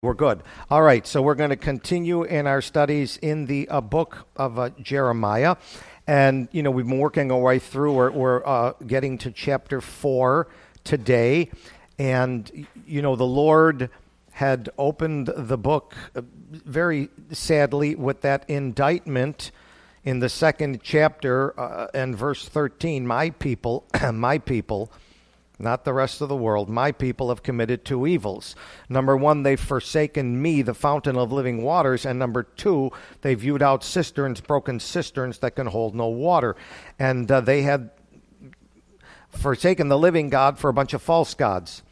We're good. All right, so we're going to continue in our studies in the book of Jeremiah. And, we've been working our way through. We're getting to chapter 4 today. And, the Lord had opened the book very sadly with that indictment in the second chapter and verse 13. My people, not the rest of the world, my people have committed two evils. Number one, they've forsaken me, the fountain of living waters. And number two, they viewed out cisterns, broken cisterns that can hold no water. And they had forsaken the living God for a bunch of false gods.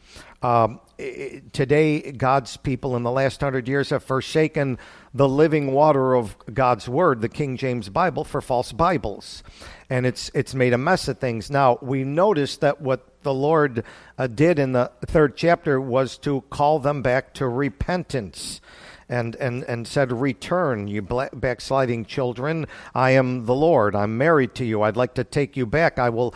Today, God's people in the last 100 years have forsaken the living water of God's Word, the King James Bible, for false Bibles. And it's made a mess of things. Now, we noticed that what the Lord did in the third chapter was to call them back to repentance and said, return, you backsliding children. I am the Lord. I'm married to you. I'd like to take you back. I will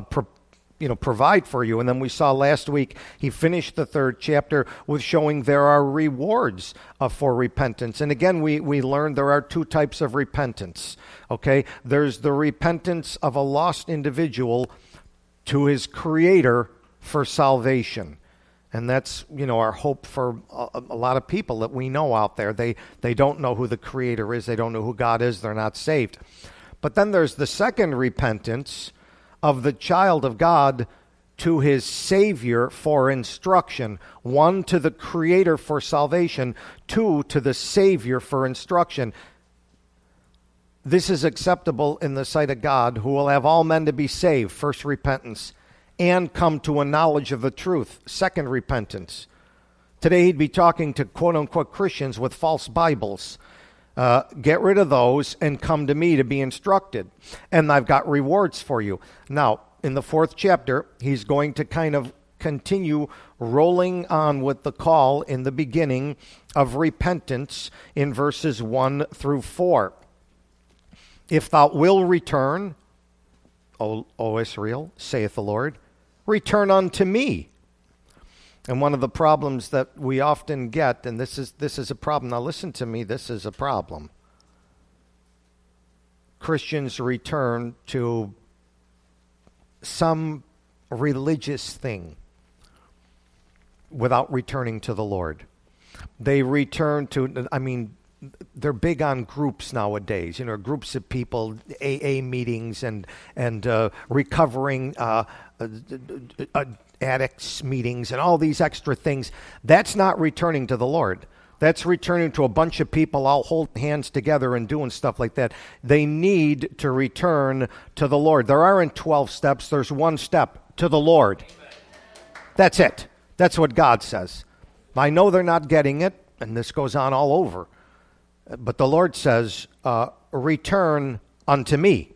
provide for you. And then we saw last week, he finished the third chapter with showing there are rewards for repentance. And again, we learned there are two types of repentance. Okay, there's the repentance of a lost individual to his Creator for salvation. And that's, our hope for a lot of people that we know out there. They don't know who the Creator is. They don't know who God is. They're not saved. But then there's the second repentance of the child of God to his Savior for instruction. One, to the Creator for salvation. Two, to the Savior for instruction. This is acceptable in the sight of God, who will have all men to be saved, first repentance, and come to a knowledge of the truth, second repentance. Today he'd be talking to quote-unquote Christians with false Bibles. Get rid of those and come to me to be instructed. And I've got rewards for you. Now, in the fourth chapter, he's going to kind of continue rolling on with the call in the beginning of repentance in verses 1 through 4. If thou will return, O Israel, saith the Lord, return unto me. And one of the problems that we often get, and this is a problem. Now listen to me, this is a problem. Christians return to some religious thing without returning to the Lord. They return to, they're big on groups nowadays, groups of people, AA meetings and recovering addicts meetings and all these extra things. That's not returning to the Lord. That's returning to a bunch of people all holding hands together and doing stuff like that. They need to return to the Lord. There aren't 12 steps. There's one step, to the Lord. That's it. That's what God says. I know they're not getting it, and this goes on all over. But the Lord says, return unto me.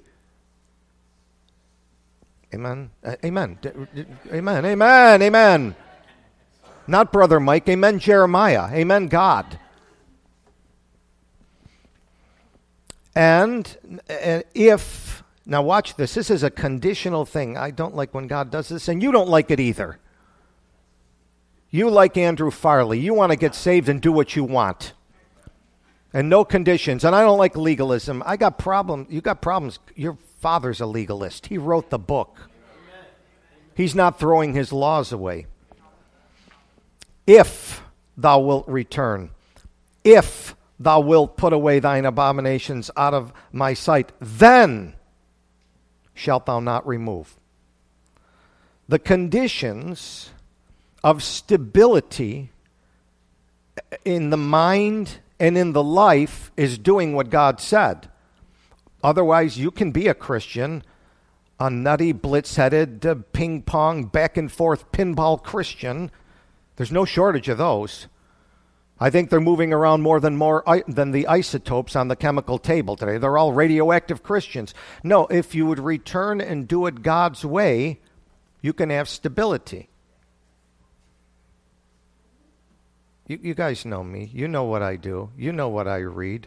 Amen. Amen. Amen. Amen. Amen. Not Brother Mike. Amen, Jeremiah. Amen, God. And if, now watch this. This is a conditional thing. I don't like when God does this, and you don't like it either. You like Andrew Farley. You want to get saved and do what you want. And no conditions. And I don't like legalism. I got problems. You got problems. Your father's a legalist. He wrote the book. He's not throwing his laws away. If thou wilt return, if thou wilt put away thine abominations out of my sight, then shalt thou not remove. The conditions of stability in the mind and in the life is doing what God said. Otherwise, you can be a Christian, a nutty, blitz-headed, ping-pong, back-and-forth pinball Christian. There's no shortage of those. I think they're moving around more than the isotopes on the chemical table today. They're all radioactive Christians. No, if you would return and do it God's way, you can have stability. You guys know me. You know what I do. You know what I read.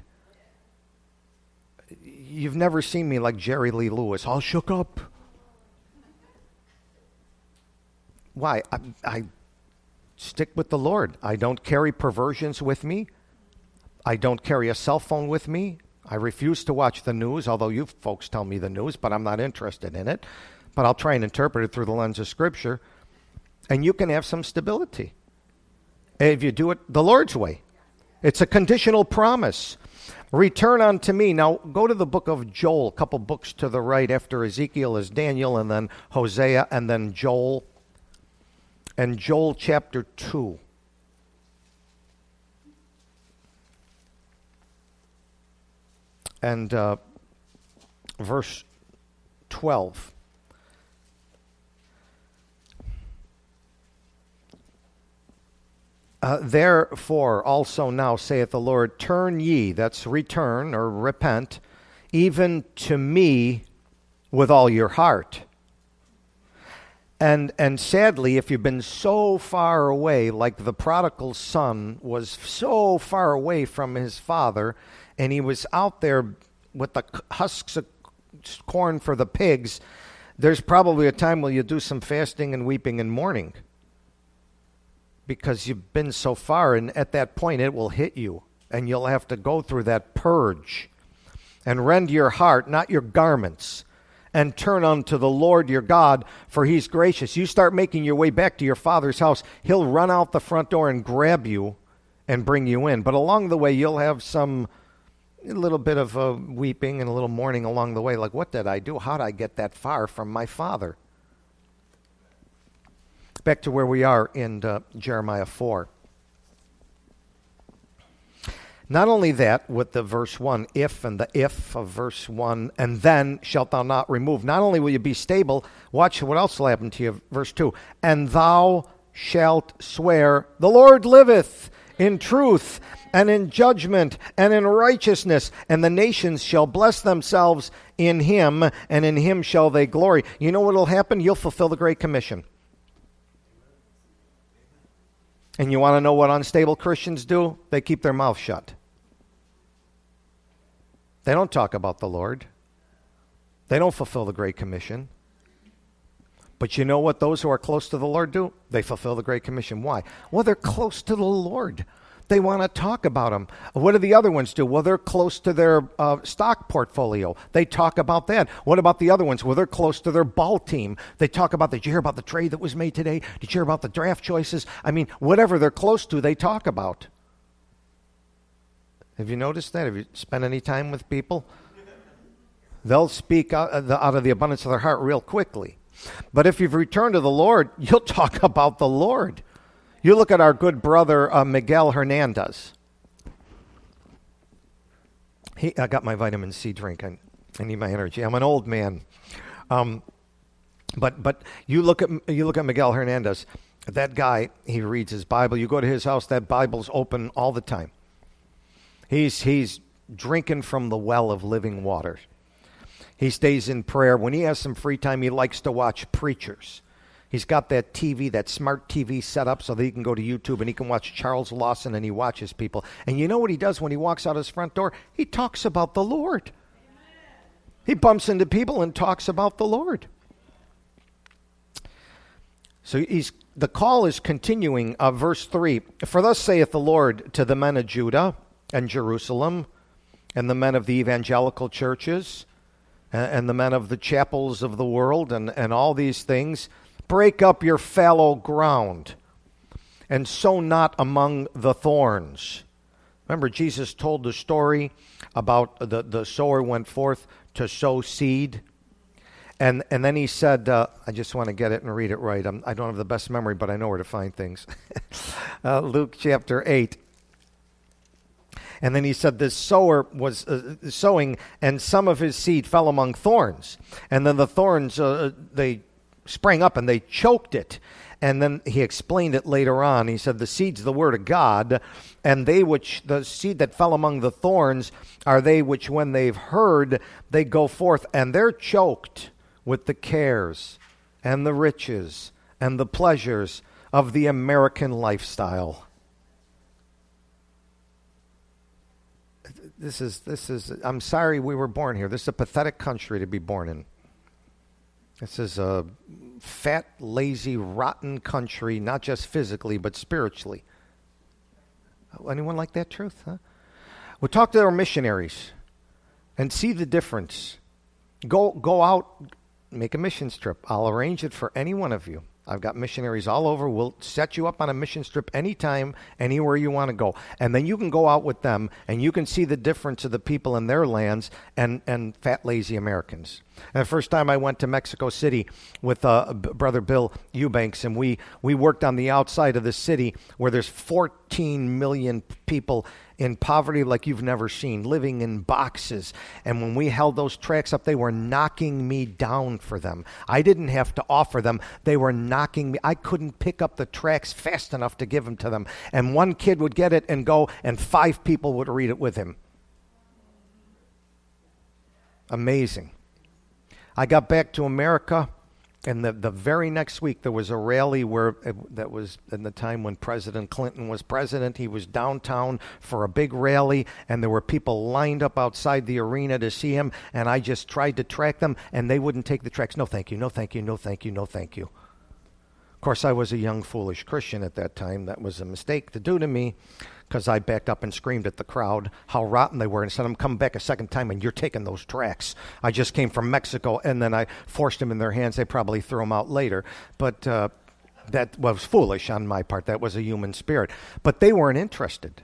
You've never seen me like Jerry Lee Lewis, all shook up. Why? stick with the Lord. I don't carry perversions with me. I don't carry a cell phone with me. I refuse to watch the news, although you folks tell me the news, but I'm not interested in it. But I'll try and interpret it through the lens of Scripture. And you can have some stability if you do it the Lord's way. It's a conditional promise. Return unto me. Now, go to the book of Joel, a couple books to the right. After Ezekiel is Daniel, and then Hosea, and then Joel. And Joel chapter 2. And verse 12. Therefore also now saith the Lord, turn ye, that's return or repent, even to me with all your heart. And sadly, if you've been so far away, like the prodigal son was so far away from his father, and he was out there with the husks of corn for the pigs, there's probably a time where you do some fasting and weeping and mourning. Because you've been so far, and at that point it will hit you, and you'll have to go through that purge. And rend your heart, not your garments, and turn unto the Lord your God, for he's gracious. You start making your way back to your father's house, he'll run out the front door and grab you and bring you in. But along the way, you'll have a little bit of weeping and a little mourning along the way. Like, what did I do? How did I get that far from my father? Back to where we are in Jeremiah 4. Not only that, with the verse 1, if and the if of verse 1, and then shalt thou not remove. Not only will you be stable, watch what else will happen to you. Verse 2, and thou shalt swear, the Lord liveth in truth and in judgment and in righteousness, and the nations shall bless themselves in him, and in him shall they glory. You know what will happen? You'll fulfill the Great Commission. And you want to know what unstable Christians do? They keep their mouth shut. They don't talk about the Lord. They don't fulfill the Great Commission. But you know what those who are close to the Lord do? They fulfill the Great Commission. Why? Well, they're close to the Lord. They want to talk about him. What do the other ones do? Well, they're close to their stock portfolio. They talk about that. What about the other ones? Well, they're close to their ball team. They talk about, did you hear about the trade that was made today? Did you hear about the draft choices? I mean, whatever they're close to, they talk about. Have you noticed that? Have you spent any time with people? They'll speak out of the abundance of their heart real quickly. But if you've returned to the Lord, you'll talk about the Lord. You look at our good brother, Miguel Hernandez. I got my vitamin C drink. I need my energy. I'm an old man. But you look at Miguel Hernandez. That guy, he reads his Bible. You go to his house, that Bible's open all the time. He's drinking from the well of living water. He stays in prayer. When he has some free time, he likes to watch preachers. He's got that TV, that smart TV set up so that he can go to YouTube and he can watch Charles Lawson, and he watches people. And you know what he does when he walks out his front door? He talks about the Lord. He bumps into people and talks about the Lord. So the call is continuing. Verse 3, for thus saith the Lord to the men of Judah and Jerusalem, and the men of the evangelical churches, and the men of the chapels of the world, and all these things, break up your fallow ground, and sow not among the thorns. Remember, Jesus told the story about the sower went forth to sow seed. And then he said, I just want to get it and read it right. I don't have the best memory, but I know where to find things. Luke chapter 8. And then he said this sower was sowing, and some of his seed fell among thorns. And then the thorns, they sprang up and they choked it. And then he explained it later on. He said the seed's the word of God, and the seed that fell among the thorns are they which when they've heard, they go forth, and they're choked with the cares and the riches and the pleasures of the American lifestyle. This is, I'm sorry we were born here. This is a pathetic country to be born in. This is a fat, lazy, rotten country, not just physically, but spiritually. Anyone like that truth? Huh? We'll talk to our missionaries and see the difference. Go out, make a missions trip. I'll arrange it for any one of you. I've got missionaries all over. We'll set you up on a mission trip anytime, anywhere you want to go. And then you can go out with them, and you can see the difference of the people in their lands and fat, lazy Americans. And the first time I went to Mexico City with Brother Bill Eubanks, and we worked on the outside of the city where there's 14 million people in poverty like you've never seen, living in boxes. And when we held those tracts up, they were knocking me down for them. I didn't have to offer them. They were knocking me. I couldn't pick up the tracts fast enough to give them to them. And one kid would get it and go, and 5 people would read it with him. Amazing. I got back to America, and the very next week there was a rally that was in the time when President Clinton was president. He was downtown for a big rally, and there were people lined up outside the arena to see him, and I just tried to track them, and they wouldn't take the tracks. No, thank you, no, thank you, no, thank you, no, thank you. Of course, I was a young, foolish Christian at that time. That was a mistake to do to me, because I backed up and screamed at the crowd how rotten they were and said, I'm coming back a second time and you're taking those tracts. I just came from Mexico, and then I forced them in their hands. They probably threw them out later. But that was foolish on my part. That was a human spirit. But they weren't interested.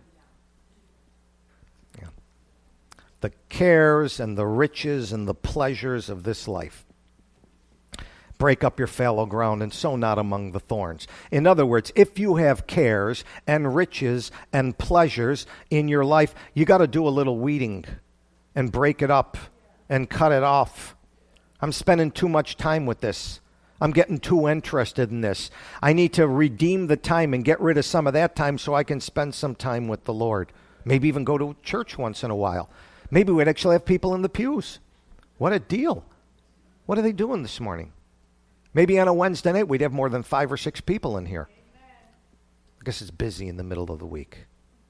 Yeah. The cares and the riches and the pleasures of this life break up your fallow ground and sow not among the thorns. In other words, if you have cares and riches and pleasures in your life, you got to do a little weeding and break it up and cut it off. I'm spending too much time with this. I'm getting too interested in this. I need to redeem the time and get rid of some of that time so I can spend some time with the Lord. Maybe even go to church once in a while. Maybe we'd actually have people in the pews. What a deal. What are they doing this morning? Maybe on a Wednesday night, we'd have more than 5 or 6 people in here. I guess it's busy in the middle of the week.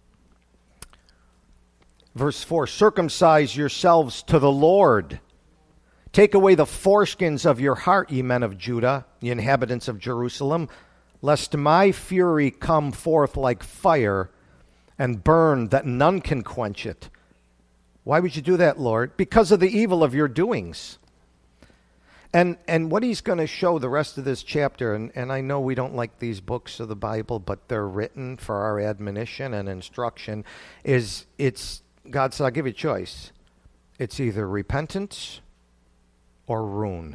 Verse 4, circumcise yourselves to the Lord. Take away the foreskins of your heart, ye men of Judah, ye inhabitants of Jerusalem, lest my fury come forth like fire and burn, that none can quench it. Why would you do that, Lord? Because of the evil of your doings. And what he's going to show the rest of this chapter, and I know we don't like these books of the Bible, but they're written for our admonition and instruction, is God said, I'll give you a choice. It's either repentance or ruin.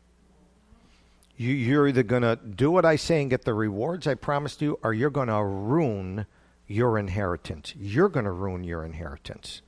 You're either going to do what I say and get the rewards I promised you, or you're going to ruin your inheritance. You're going to ruin your inheritance.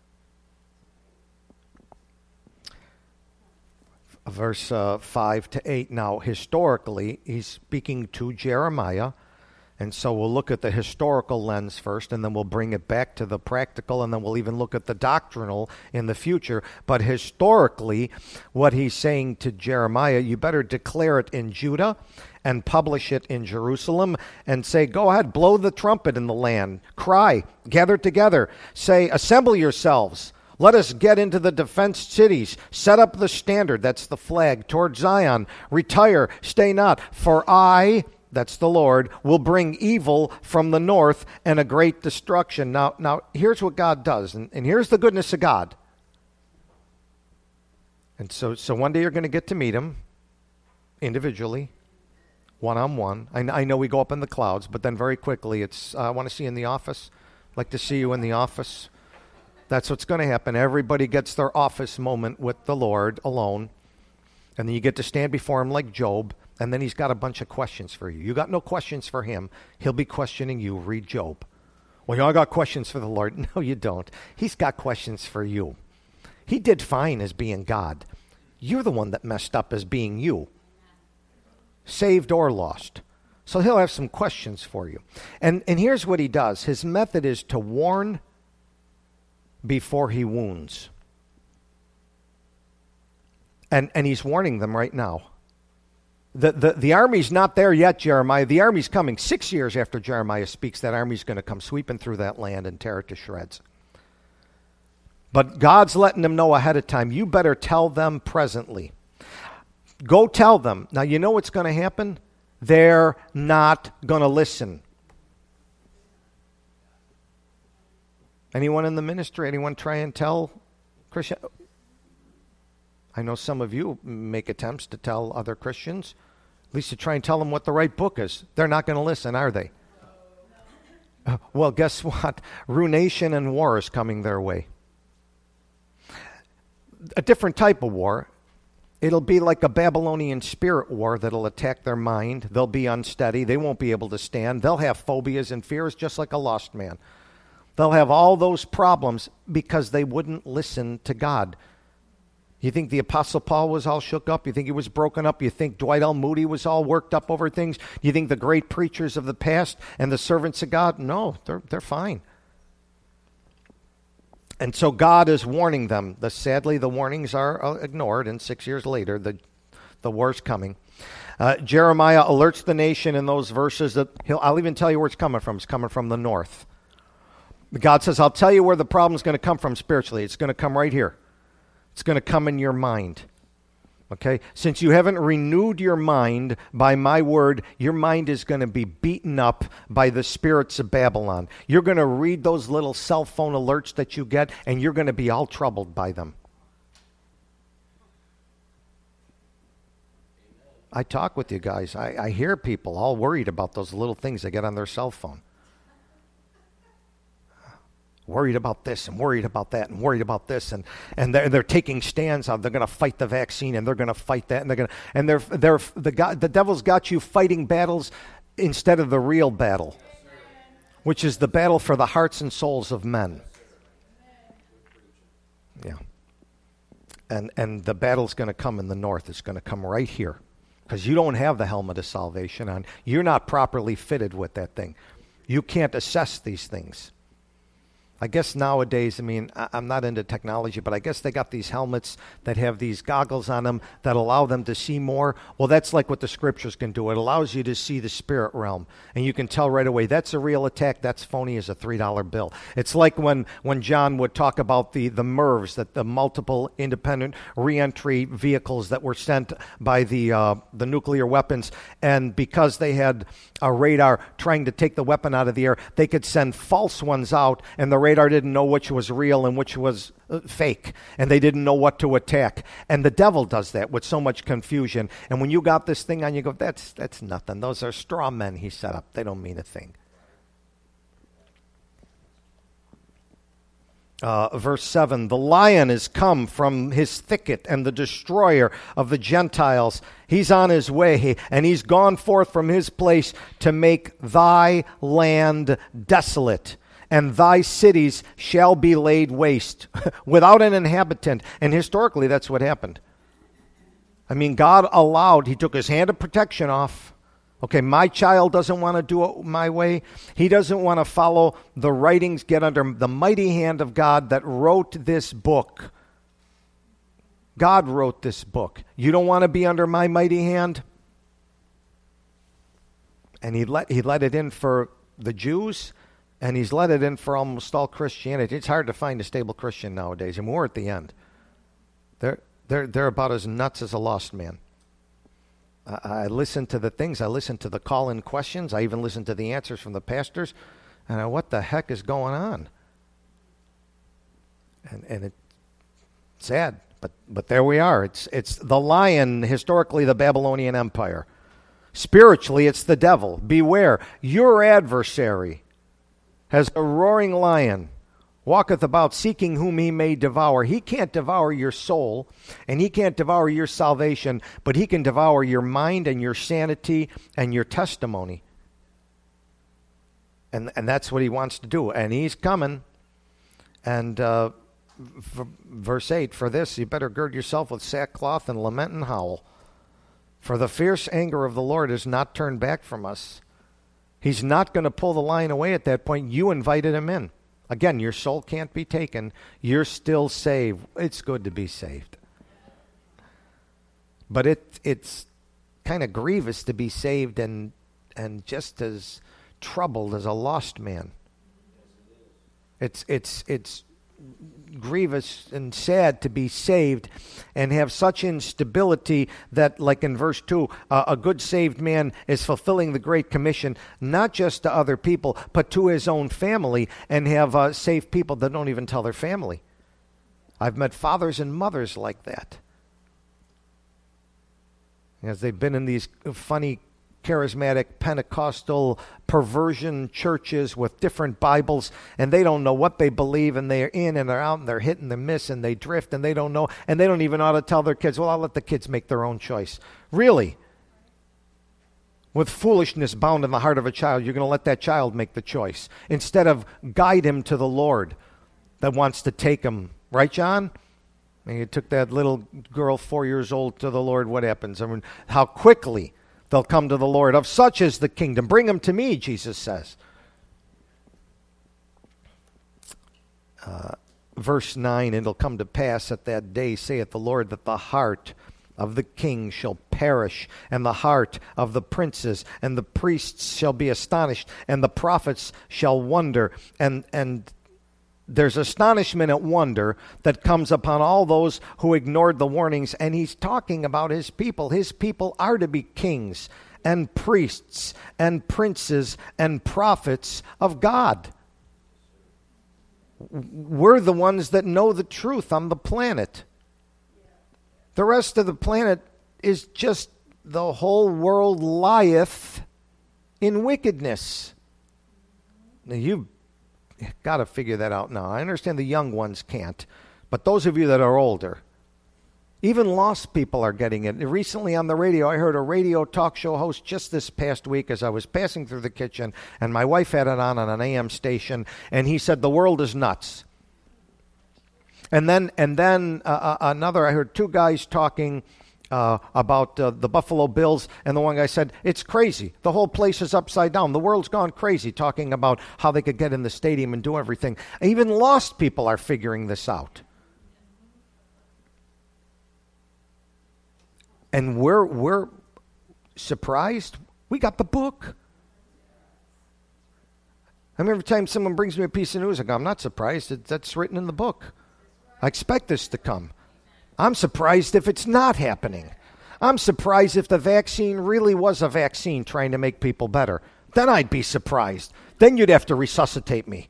Verse 5 to 8. Now, historically, he's speaking to Jeremiah, and so we'll look at the historical lens first, and then we'll bring it back to the practical, and then we'll even look at the doctrinal in the future. But historically, what he's saying to Jeremiah, you better declare it in Judah and publish it in Jerusalem, and say, go ahead, blow the trumpet in the land, cry, gather together, say, assemble yourselves. Let us get into the defense cities. Set up the standard, that's the flag, toward Zion. Retire, stay not. For I, that's the Lord, will bring evil from the north and a great destruction. Now here's what God does, and here's the goodness of God. And so one day you're going to get to meet him individually, one-on-one. I know we go up in the clouds, but then very quickly it's, I want to see you in the office. I'd like to see you in the office. That's what's going to happen. Everybody gets their office moment with the Lord alone. And then you get to stand before him like Job. And then he's got a bunch of questions for you. You got no questions for him. He'll be questioning you. Read Job. Well, I got questions for the Lord. No, you don't. He's got questions for you. He did fine as being God. You're the one that messed up as being you. Saved or lost. So he'll have some questions for you. And here's what he does. His method is to warn before he wounds. And he's warning them right now. The army's not there yet, Jeremiah. The army's coming. 6 years after Jeremiah speaks, that army's going to come sweeping through that land and tear it to shreds. But God's letting them know ahead of time, you better tell them presently. Go tell them. Now, you know what's going to happen? They're not going to listen. Anyone in the ministry, anyone try and tell Christian? I know some of you make attempts to tell other Christians, at least to try and tell them what the right book is. They're not going to listen, are they? Well, guess what? Ruination and war is coming their way. A different type of war. It'll be like a Babylonian spirit war that'll attack their mind. They'll be unsteady. They won't be able to stand. They'll have phobias and fears just like a lost man. They'll have all those problems because they wouldn't listen to God. You think the Apostle Paul was all shook up? You think he was broken up? You think Dwight L. Moody was all worked up over things? You think the great preachers of the past and the servants of God? No, they're fine. And so God is warning them. Sadly, the warnings are ignored, and 6 years later, the war's coming. Jeremiah alerts the nation in those verses that I'll even tell you where it's coming from. It's coming from the north. God says, I'll tell you where the problem's going to come from spiritually. It's going to come right here. It's going to come in your mind. Okay? Since you haven't renewed your mind by my word, your mind is going to be beaten up by the spirits of Babylon. You're going to read those little cell phone alerts that you get, and you're going to be all troubled by them. I talk with you guys. I hear people all worried about those little things they get on their cell phone. Worried about this and worried about that and worried about this, and they're taking stands on. They're going to fight the vaccine and they're going to fight that, and the devil's got you fighting battles instead of the real battle, which is the battle for the hearts and souls of men. Yeah, and the battle's going to come in the north. It's going to come right here because you don't have the helmet of salvation on. You're not properly fitted with that thing. You can't assess these things. I guess nowadays, I'm not into technology, but I guess they got these helmets that have these goggles on them that allow them to see more. Well, that's like what the scriptures can do. It allows you to see the spirit realm, and you can tell right away, that's a real attack, that's phony as a $3 bill. It's like when John would talk about the MIRVs, that the multiple independent reentry vehicles that were sent by the nuclear weapons, and because they had a radar trying to take the weapon out of the air, they could send false ones out, and the radar didn't know which was real and which was fake, and they didn't know what to attack. And the devil does that with so much confusion. And when you got this thing on, you go, that's nothing. Those are straw men he set up. They don't mean a thing. Verse 7, the lion is come from his thicket, and the destroyer of the Gentiles. He's on his way, and he's gone forth from his place to make thy land desolate, and thy cities shall be laid waste without an inhabitant. And historically, that's what happened. God allowed, he took his hand of protection off. Okay, my child doesn't want to do it my way. He doesn't want to follow the writings, get under the mighty hand of God that wrote this book. God wrote this book. You don't want to be under my mighty hand? And he let it in for the Jews, and he's let it in for almost all Christianity. It's hard to find a stable Christian nowadays, and we're at the end. They're about as nuts as a lost man. I listen to the things. I listen to the call-in questions. I even listen to the answers from the pastors. And what the heck is going on? And it's sad, but there we are. It's the lion, historically the Babylonian Empire. Spiritually, it's the devil. Beware, your adversary as a roaring lion walketh about seeking whom he may devour. He can't devour your soul, and he can't devour your salvation, but he can devour your mind and your sanity and your testimony. And that's what he wants to do. And he's coming. And verse 8, for this you better gird yourself with sackcloth and lament and howl. For the fierce anger of the Lord is not turned back from us. He's not going to pull the lion away at that point. You invited him in. Again, your soul can't be taken. You're still saved. It's good to be saved. But it's kind of grievous to be saved and just as troubled as a lost man. It's grievous and sad to be saved and have such instability that, like in verse 2, a good saved man is fulfilling the Great Commission, not just to other people, but to his own family, and have saved people that don't even tell their family. I've met fathers and mothers like that. As they've been in these funny, charismatic, Pentecostal perversion churches with different Bibles, and they don't know what they believe, and they're in and they're out, and they're hit and they miss, and they drift, and they don't know, and they don't even know how to tell their kids, well, I'll let the kids make their own choice. Really? With foolishness bound in the heart of a child, you're going to let that child make the choice instead of guide him to the Lord that wants to take him. Right, John? And you took that little girl, 4 years old, to the Lord. What happens? I mean, how quickly they'll come to the Lord. Of such is the kingdom. Bring them to me, Jesus says. Verse 9, it'll come to pass at that day, saith the Lord, that the heart of the king shall perish, and the heart of the princes and the priests shall be astonished, and the prophets shall wonder. And there's astonishment and wonder that comes upon all those who ignored the warnings. And he's talking about his people. His people are to be kings and priests and princes and prophets of God. We're the ones that know the truth on the planet. The rest of the planet is just the whole world lieth in wickedness. Now, you've got to figure that out now. I understand the young ones can't, but those of you that are older, even lost people are getting it. Recently on the radio, I heard a radio talk show host just this past week as I was passing through the kitchen, and my wife had it on an AM station, and he said, the world is nuts. And then another, I heard two guys talking about the Buffalo Bills, and the one guy said, it's crazy. The whole place is upside down. The world's gone crazy, talking about how they could get in the stadium and do everything. Even lost people are figuring this out. And we're surprised. We got the book. I mean, every time someone brings me a piece of news, I go, I'm not surprised. That's written in the book. I expect this to come. I'm surprised if it's not happening. I'm surprised if the vaccine really was a vaccine trying to make people better. Then I'd be surprised. Then you'd have to resuscitate me.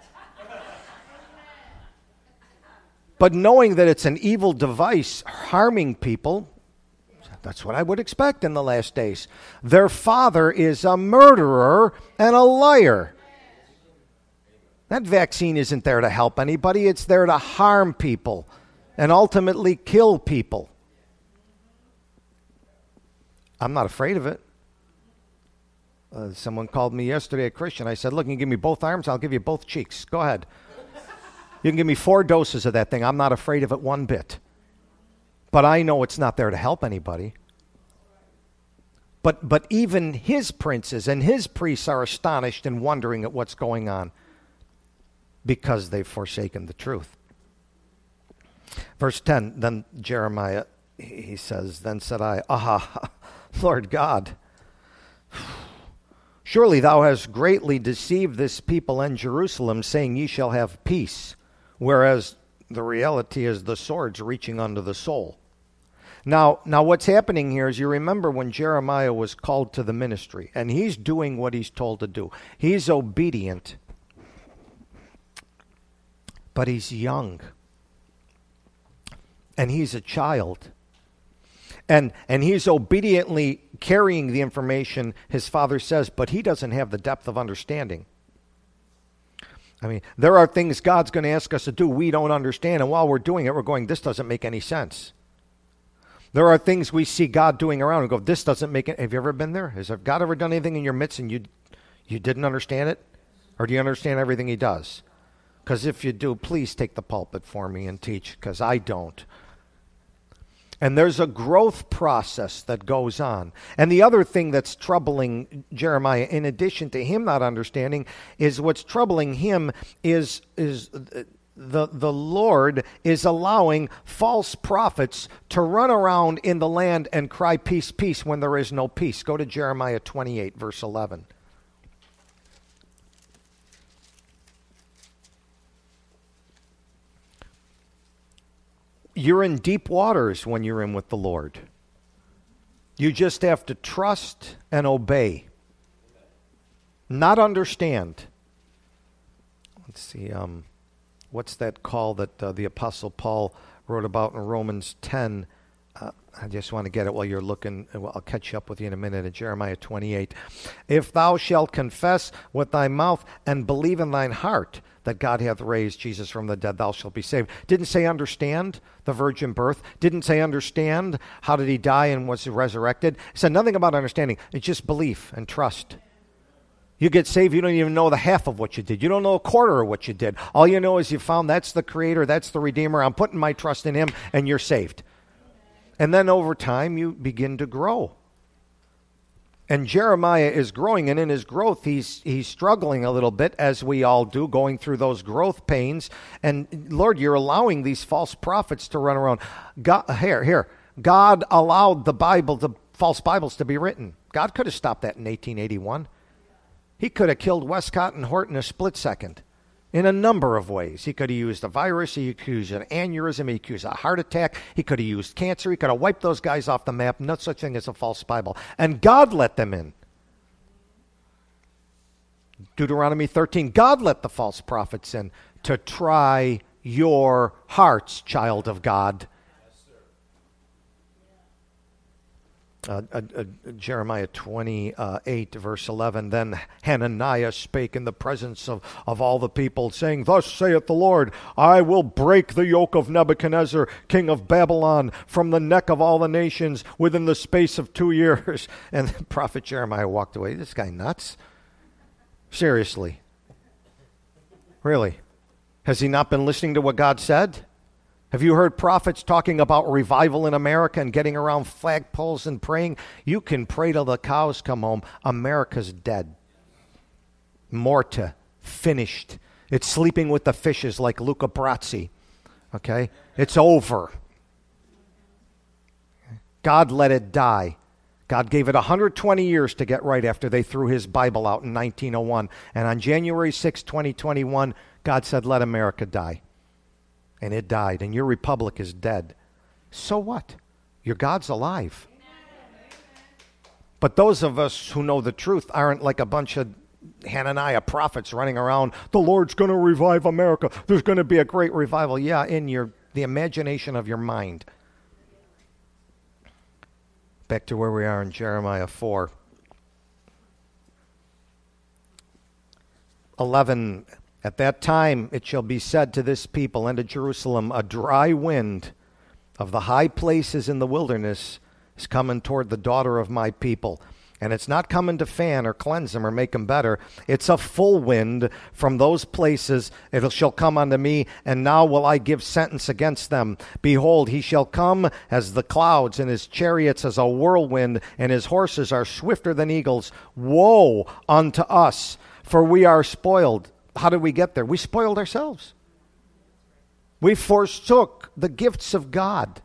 But knowing that it's an evil device harming people, that's what I would expect in the last days. Their father is a murderer and a liar. That vaccine isn't there to help anybody. It's there to harm people and ultimately kill people. I'm not afraid of it. Someone called me yesterday, a Christian. I said, look, you can give me both arms, I'll give you both cheeks. Go ahead. You can give me 4 doses of that thing. I'm not afraid of it one bit. But I know it's not there to help anybody. But even his princes and his priests are astonished and wondering at what's going on because they've forsaken the truth. Verse 10, then Jeremiah, he says, then said I, aha, Lord God, surely thou hast greatly deceived this people and Jerusalem, saying, ye shall have peace, whereas the reality is the sword's reaching unto the soul. Now what's happening here is, you remember when Jeremiah was called to the ministry, and he's doing what he's told to do. He's obedient, but he's young. And he's a child. And he's obediently carrying the information his father says, but he doesn't have the depth of understanding. I mean, there are things God's going to ask us to do we don't understand, and while we're doing it, we're going, this doesn't make any sense. There are things we see God doing around and go, this doesn't make it. Have you ever been there? Has God ever done anything in your midst and you didn't understand it? Or do you understand everything he does? Because if you do, please take the pulpit for me and teach, because I don't. And there's a growth process that goes on. And the other thing that's troubling Jeremiah, in addition to him not understanding, is what's troubling him is the Lord is allowing false prophets to run around in the land and cry, peace, peace, when there is no peace. Go to Jeremiah 28, verse 11. You're in deep waters when you're in with the Lord. You just have to trust and obey. Not understand. Let's see, what's that call that the Apostle Paul wrote about in Romans 10? I just want to get it while you're looking. Well, I'll catch up with you in a minute at Jeremiah 28. If thou shalt confess with thy mouth and believe in thine heart that God hath raised Jesus from the dead, thou shalt be saved. Didn't say understand the virgin birth. Didn't say understand how did he die and was he resurrected. It said nothing about understanding. It's just belief and trust. You get saved, you don't even know the half of what you did. You don't know a quarter of what you did. All you know is you found that's the Creator, that's the Redeemer. I'm putting my trust in him, and you're saved. And then over time, you begin to grow. And Jeremiah is growing, and in his growth, he's struggling a little bit, as we all do, going through those growth pains. And Lord, you're allowing these false prophets to run around. God allowed the false Bibles to be written. God could have stopped that in 1881. He could have killed Westcott and Hort in a split second in a number of ways. He could have used a virus. He could use an aneurysm. He could use a heart attack. He could have used cancer. He could have wiped those guys off the map. No such thing as a false Bible. And God let them in. Deuteronomy 13, God let the false prophets in to try your hearts, child of God. Jeremiah 28, verse 11, then Hananiah spake in the presence of all the people, saying, thus saith the Lord, I will break the yoke of Nebuchadnezzar, king of Babylon, from the neck of all the nations within the space of 2 years. And the prophet Jeremiah walked away. This guy nuts? Seriously? Really? Has he not been listening to what God said? Have you heard prophets talking about revival in America and getting around flagpoles and praying? You can pray till the cows come home. America's dead. Morta. Finished. It's sleeping with the fishes like Luca Brasi. Okay? It's over. God let it die. God gave it 120 years to get right after they threw his Bible out in 1901. And on January 6, 2021, God said, let America die. And it died, and your republic is dead. So what? Your God's alive. But those of us who know the truth aren't like a bunch of Hananiah prophets running around, the Lord's going to revive America. There's going to be a great revival. Yeah, in the imagination of your mind. Back to where we are in Jeremiah 4. 11. At that time it shall be said to this people and to Jerusalem, a dry wind of the high places in the wilderness is coming toward the daughter of my people. And it's not coming to fan or cleanse them or make them better. It's a full wind from those places. It shall come unto me, and now will I give sentence against them. Behold, he shall come as the clouds, and his chariots as a whirlwind, and his horses are swifter than eagles. Woe unto us, for we are spoiled. How did we get there? We spoiled ourselves. We forsook the gifts of God.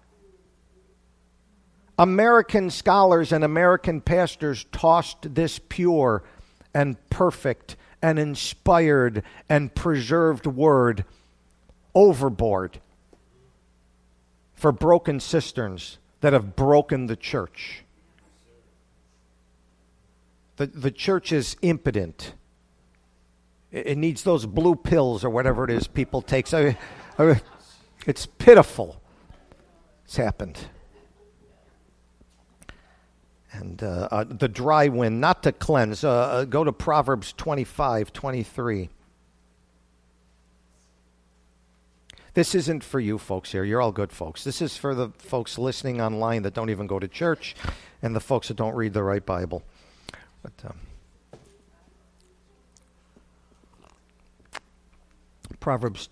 American scholars and American pastors tossed this pure and perfect and inspired and preserved word overboard for broken cisterns that have broken the church. The church is impotent. It needs those blue pills or whatever it is people take. So, it's pitiful. It's happened. And the dry wind, not to cleanse. Go to Proverbs 25:23. This isn't for you folks here. You're all good folks. This is for the folks listening online that don't even go to church and the folks that don't read the right Bible. But Proverbs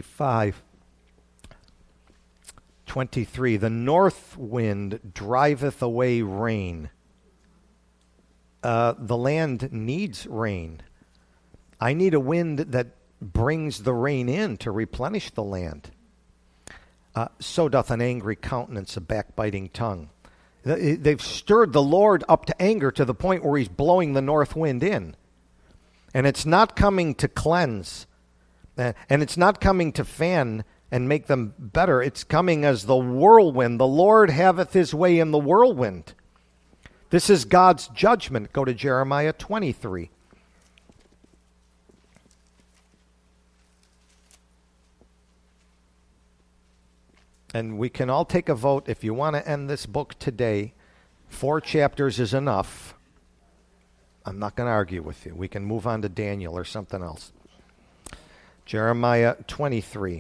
25:23. The north wind driveth away rain. The land needs rain. I need a wind that brings the rain in to replenish the land. So doth an angry countenance a backbiting tongue. They've stirred the Lord up to anger to the point where he's blowing the north wind in. And it's not coming to cleanse. And it's not coming to fan and make them better. It's coming as the whirlwind. The Lord haveth his way in the whirlwind. This is God's judgment. Go to Jeremiah 23. And we can all take a vote. If you want to end this book today, 4 chapters is enough. I'm not going to argue with you. We can move on to Daniel or something else. Jeremiah 23,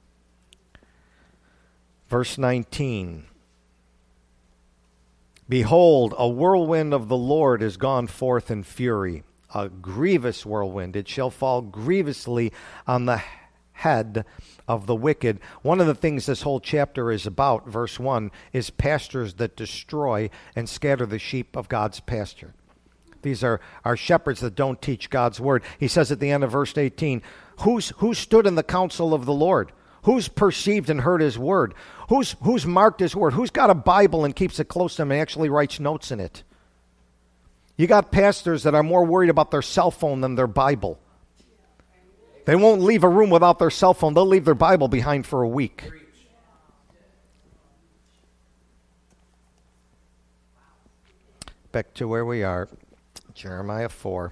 verse 19. Behold, a whirlwind of the Lord is gone forth in fury, a grievous whirlwind. It shall fall grievously on the head of the wicked. One of the things this whole chapter is about, verse 1, is pastors that destroy and scatter the sheep of God's pasture. These are shepherds that don't teach God's word. He says at the end of verse 18, who stood in the counsel of the Lord? Who's perceived and heard his word? Who's marked his word? Who's got a Bible and keeps it close to him and actually writes notes in it? You got pastors that are more worried about their cell phone than their Bible. They won't leave a room without their cell phone. They'll leave their Bible behind for a week. Back to where we are. Jeremiah 4.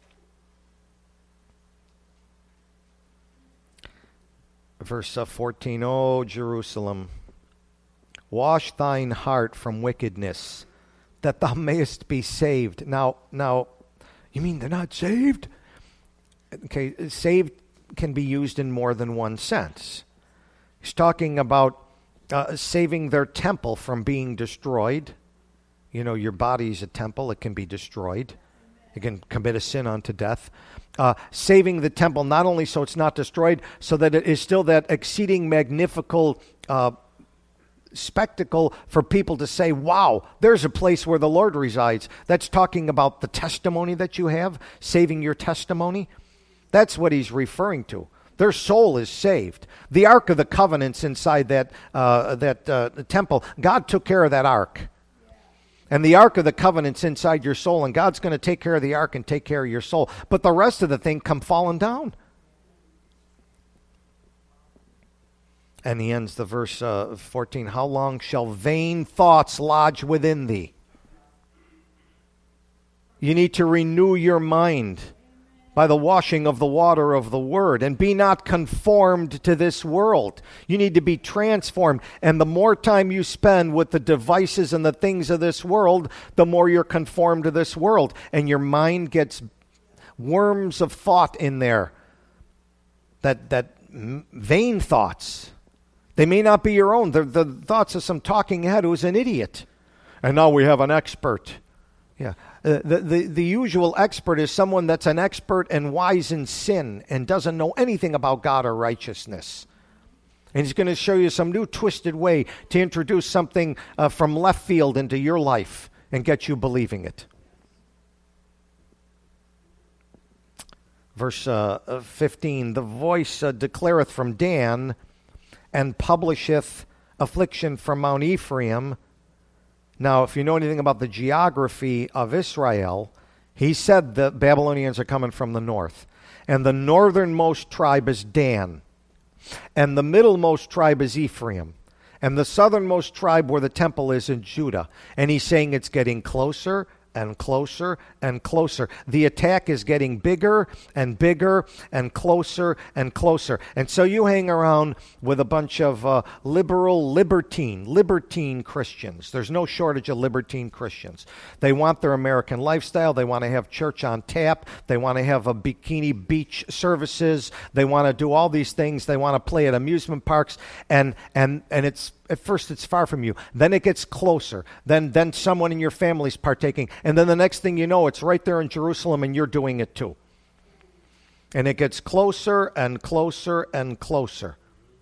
Verse 14, O Jerusalem, wash thine heart from wickedness, that thou mayest be saved. Now, you mean they're not saved? Okay, saved can be used in more than one sense. He's talking about saving their temple from being destroyed. You know, your body's a temple. It can be destroyed. You can commit a sin unto death. Saving the temple, not only so it's not destroyed, so that it is still that exceeding magnificent spectacle for people to say, wow, there's a place where the Lord resides. That's talking about the testimony that you have, saving your testimony. That's what he's referring to. Their soul is saved. The Ark of the Covenant's inside that temple. God took care of that Ark. And the Ark of the Covenant's inside your soul, and God's going to take care of the Ark and take care of your soul. But the rest of the thing come falling down. And he ends the verse 14, how long shall vain thoughts lodge within thee? You need to renew your mind by the washing of the water of the Word, and be not conformed to this world. You need to be transformed, and the more time you spend with the devices and the things of this world, the more you're conformed to this world, and your mind gets worms of thought in there, that vain thoughts. They may not be your own. They're the thoughts of some talking head who's an idiot. And now we have an expert. Yeah. The usual expert is someone that's an expert and wise in sin and doesn't know anything about God or righteousness. And he's going to show you some new twisted way to introduce something from left field into your life and get you believing it. Verse 15, the voice declareth from Dan, and publisheth affliction from Mount Ephraim. Now, if you know anything about the geography of Israel, he said the Babylonians are coming from the north. And the northernmost tribe is Dan. And the middlemost tribe is Ephraim. And the southernmost tribe where the temple is in Judah. And he's saying it's getting closer and closer and closer. The attack is getting bigger and bigger and closer and closer. And so you hang around with a bunch of libertine Christians. There's no shortage of libertine Christians. They want their American lifestyle. They want to have church on tap. They want to have a bikini beach services. They want to do all these things. They want to play at amusement parks. And it's at first it's far from you. Then it gets closer. Then someone in your family's partaking. And then the next thing you know, it's right there in Jerusalem and you're doing it too. And it gets closer and closer and closer.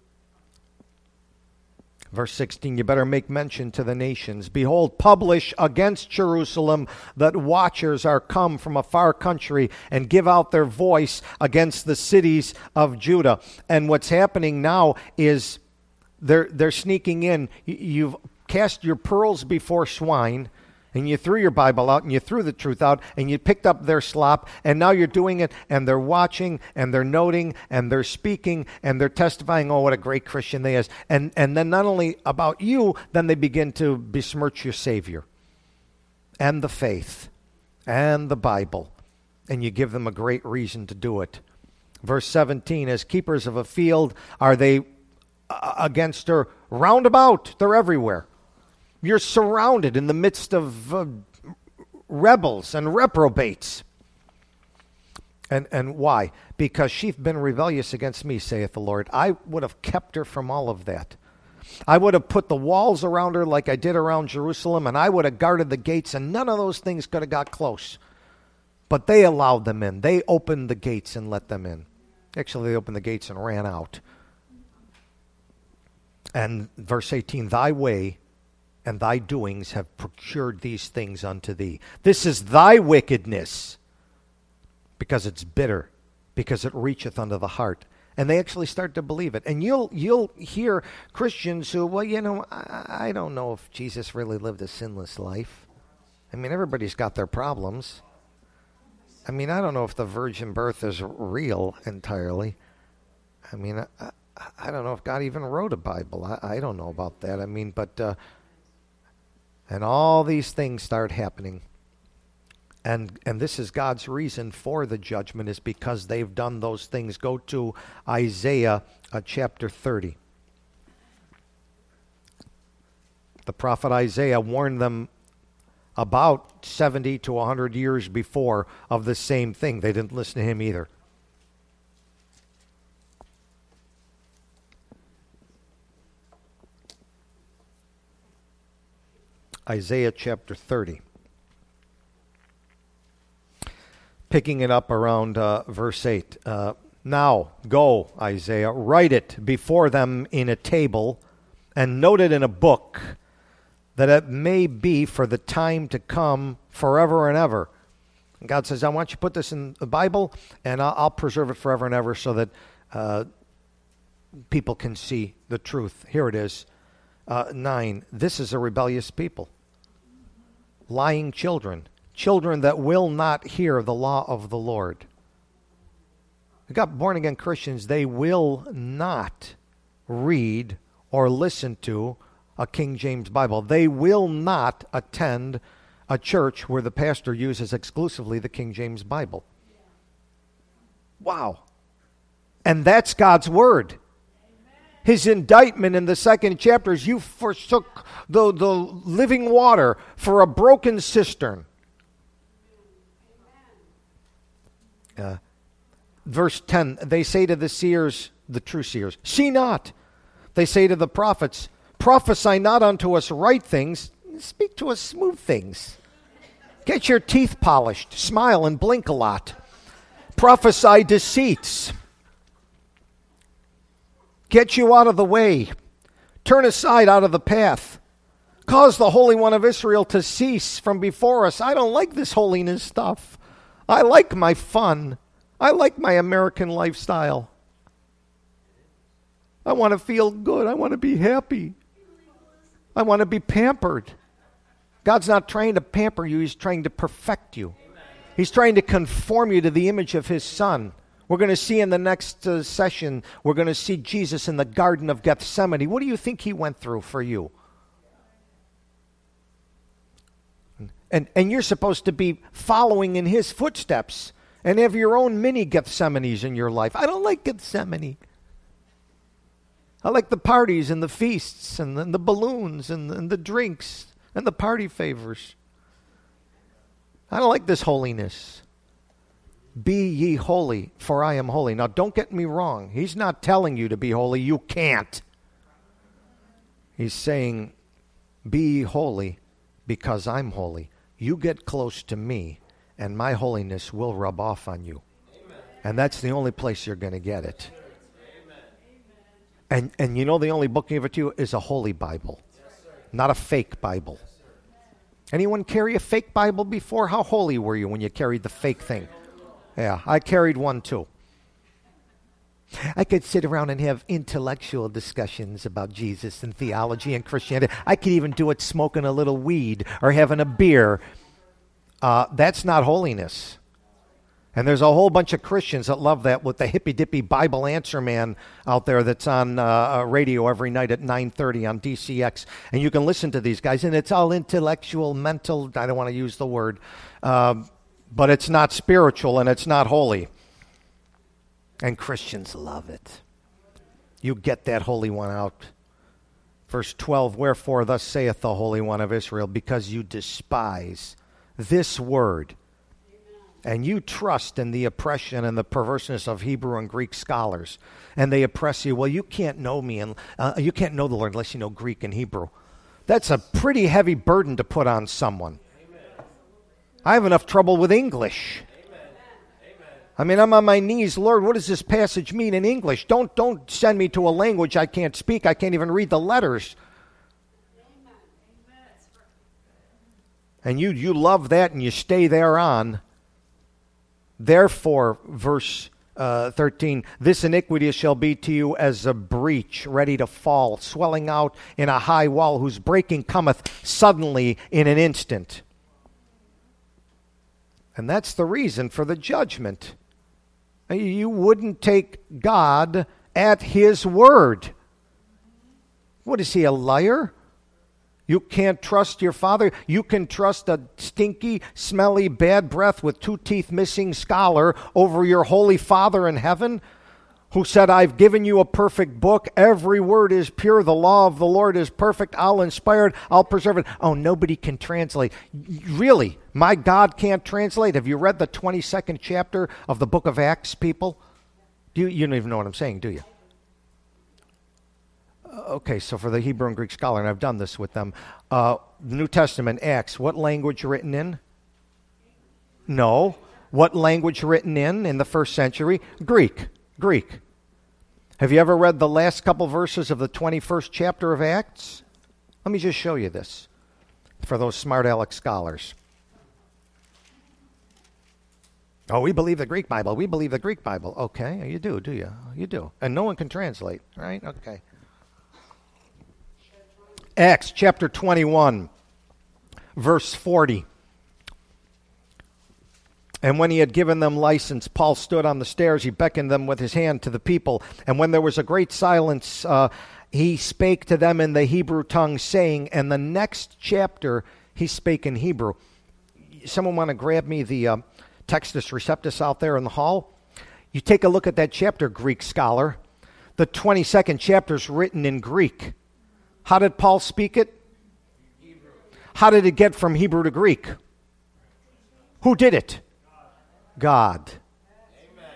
Verse 16, you better make mention to the nations. Behold, publish against Jerusalem that watchers are come from a far country, and give out their voice against the cities of Judah. And what's happening now is they're sneaking in. You've cast your pearls before swine. And you threw your Bible out and you threw the truth out and you picked up their slop, and now you're doing it and they're watching and they're noting and they're speaking and they're testifying, oh, what a great Christian they is. And then not only about you, then they begin to besmirch your Savior and the faith and the Bible. And you give them a great reason to do it. Verse 17, as keepers of a field are they against her round about. They're everywhere. You're surrounded in the midst of rebels and reprobates. And why? Because she'th been rebellious against me, saith the Lord. I would have kept her from all of that. I would have put the walls around her like I did around Jerusalem, and I would have guarded the gates, and none of those things could have got close. But they allowed them in. They opened the gates and let them in. Actually, they opened the gates and ran out. And verse 18, thy way and thy doings have procured these things unto thee. This is thy wickedness, because it's bitter, because it reacheth unto the heart. And they actually start to believe it. And you'll hear Christians who, well, you know, I don't know if Jesus really lived a sinless life. I mean, everybody's got their problems. I mean, I don't know if the virgin birth is real entirely. I mean, I don't know if God even wrote a Bible. I don't know about that. I mean, but... and all these things start happening. And this is God's reason for the judgment, is because they've done those things. Go to Isaiah chapter 30. The prophet Isaiah warned them about 70 to 100 years before of the same thing. They didn't listen to him either. Isaiah chapter 30. Picking it up around verse 8. Now, go, Isaiah, write it before them in a table, and note it in a book, that it may be for the time to come forever and ever. And God says, I want you to put this in the Bible, and I'll preserve it forever and ever so that people can see the truth. Here it is. 9. This is a rebellious people. Lying children. Children that will not hear the law of the Lord. We got born-again Christians. They will not read or listen to a King James Bible. They will not attend a church where the pastor uses exclusively the King James Bible. Wow. And that's God's word. His indictment in the second chapter is, you forsook the living water for a broken cistern. Verse 10, they say to the seers, the true seers, see not. They say to the prophets, prophesy not unto us right things, speak to us smooth things. Get your teeth polished, smile and blink a lot. Prophesy deceits. Get you out of the way. Turn aside out of the path. Cause the Holy One of Israel to cease from before us. I don't like this holiness stuff. I like my fun. I like my American lifestyle. I want to feel good. I want to be happy. I want to be pampered. God's not trying to pamper you. He's trying to perfect you. He's trying to conform you to the image of His Son. We're going to see in the next session, we're going to see Jesus in the Garden of Gethsemane. What do you think He went through for you? And you're supposed to be following in His footsteps and have your own mini Gethsemanes in your life. I don't like Gethsemane. I like the parties and the feasts and the balloons and the drinks and the party favors. I don't like this holiness. Be ye holy, for I am holy. Now, don't get me wrong. He's not telling you to be holy. You can't. He's saying, be ye holy, because I'm holy. You get close to me, and my holiness will rub off on you. Amen. And that's the only place you're going to get it. Amen. And you know the only book given to you is a holy Bible, not a fake Bible. Anyone carry a fake Bible before? How holy were you when you carried the fake thing? Yeah, I carried one too. I could sit around and have intellectual discussions about Jesus and theology and Christianity. I could even do it smoking a little weed or having a beer. That's not holiness. And there's a whole bunch of Christians that love that with the hippy-dippy Bible answer man out there that's on radio every night at 9:30 on DCX. And you can listen to these guys, and it's all intellectual, mental. I don't want to use the word. But it's not spiritual, and it's not holy. And Christians love it. You get that Holy One out. Verse 12, wherefore thus saith the Holy One of Israel, because you despise this word, and you trust in the oppression and the perverseness of Hebrew and Greek scholars, and they oppress you. Well, you can't know me, and you can't know the Lord unless you know Greek and Hebrew. That's a pretty heavy burden to put on someone. Amen. I have enough trouble with English. Amen. I mean, I'm on my knees, Lord, what does this passage mean in English? Don't send me to a language I can't speak. I can't even read the letters. Amen. And you love that, and you stay thereon. Therefore, verse 13, this iniquity shall be to you as a breach ready to fall, swelling out in a high wall, whose breaking cometh suddenly in an instant. And that's the reason for the judgment. You wouldn't take God at his word. What is he, a liar? You can't trust your father. You can trust a stinky, smelly, bad breath with 2 teeth missing scholar over your holy Father in heaven, who said, I've given you a perfect book. Every word is pure. The law of the Lord is perfect. I'll inspire it. I'll preserve it. Oh, nobody can translate. Really? My God can't translate? Have you read the 22nd chapter of the book of Acts, people? You don't even know what I'm saying, do you? Okay, so for the Hebrew and Greek scholar, and I've done this with them, the New Testament, Acts, what language written in? No. What language written in the first century? Greek. Have you ever read the last couple verses of the 21st chapter of Acts? Let me just show you this for those smart aleck scholars. Oh, we believe the Greek Bible. We believe the Greek Bible. Okay, you do you? You do. And no one can translate, right? Okay. Acts chapter 21, verse 40. And when he had given them license, Paul stood on the stairs. He beckoned them with his hand to the people. And when there was a great silence, he spake to them in the Hebrew tongue, saying, and the next chapter he spake in Hebrew. Someone want to grab me the Textus Receptus out there in the hall? You take a look at that chapter, Greek scholar. The 22nd chapter is written in Greek. How did Paul speak it? Hebrew. How did it get from Hebrew to Greek? Who did it? God. Amen.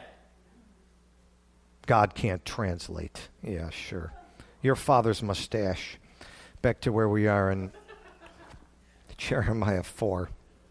God can't translate. Yeah, sure. Your father's mustache. Back to where we are in Jeremiah 4.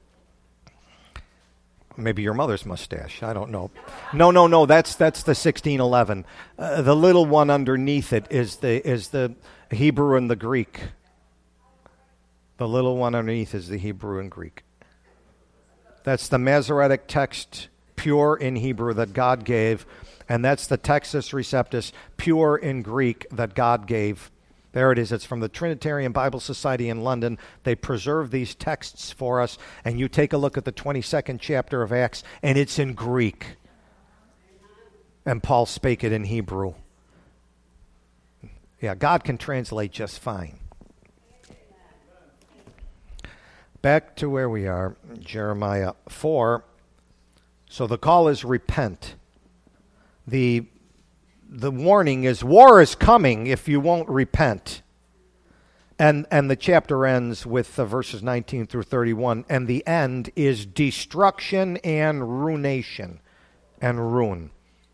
Maybe your mother's mustache. I don't know. No. That's the 1611. The little one underneath it is the Hebrew and the Greek. The little one underneath is the Hebrew and Greek. That's the Masoretic text, pure in Hebrew, that God gave. And that's the Textus Receptus, pure in Greek, that God gave. There it is. It's from the Trinitarian Bible Society in London. They preserve these texts for us. And you take a look at the 22nd chapter of Acts, and it's in Greek. And Paul spake it in Hebrew. Yeah, God can translate just fine. Back to where we are, Jeremiah 4. So the call is repent. The warning is war is coming if you won't repent. And the chapter ends with verses 19 through 31. And the end is destruction and ruination and ruin.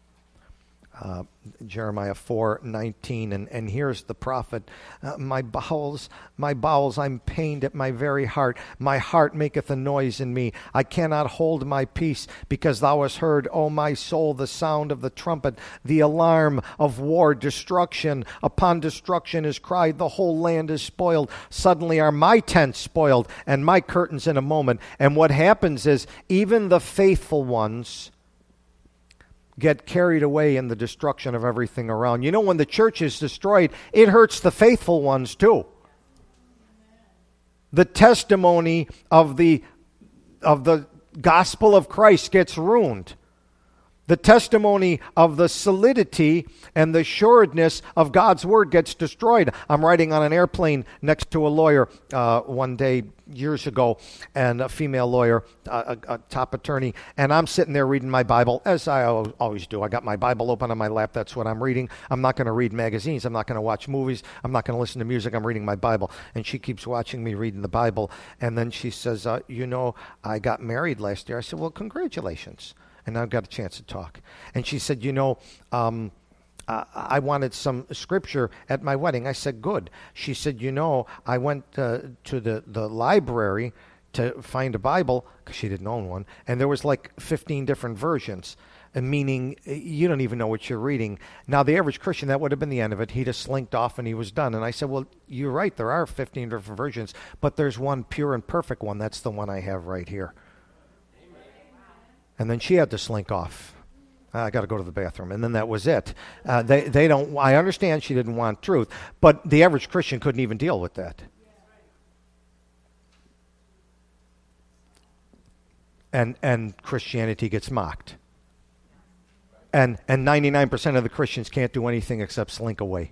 Jeremiah 4:19, and here's the prophet. My bowels, I'm pained at my very heart. My heart maketh a noise in me. I cannot hold my peace, because thou hast heard, O my soul, the sound of the trumpet, the alarm of war. Destruction upon destruction is cried. The whole land is spoiled. Suddenly are my tents spoiled, and my curtains in a moment. And what happens is, even the faithful ones get carried away in the destruction of everything around. You know, when the church is destroyed, it hurts the faithful ones too. The testimony of the gospel of Christ gets ruined. The testimony of the solidity and the assuredness of God's word gets destroyed. I'm riding on an airplane next to a lawyer one day years ago, and a female lawyer, a top attorney, and I'm sitting there reading my Bible, as I always do. I got my Bible open on my lap. That's what I'm reading. I'm not going to read magazines. I'm not going to watch movies. I'm not going to listen to music. I'm reading my Bible. And she keeps watching me reading the Bible. And then she says, I got married last year. I said, well, congratulations. And I've got a chance to talk. And she said, I wanted some scripture at my wedding. I said, good. She said, I went to the library to find a Bible, because she didn't own one, and there was like 15 different versions, meaning you don't even know what you're reading. Now, the average Christian, that would have been the end of it. He'd have slinked off and he was done. And I said, well, you're right. There are 15 different versions, but there's one pure and perfect one. That's the one I have right here. And then she had to slink off. I got to go to the bathroom. And then that was it. They don't. I understand she didn't want truth, but the average Christian couldn't even deal with that. And Christianity gets mocked. And 99% of the Christians can't do anything except slink away.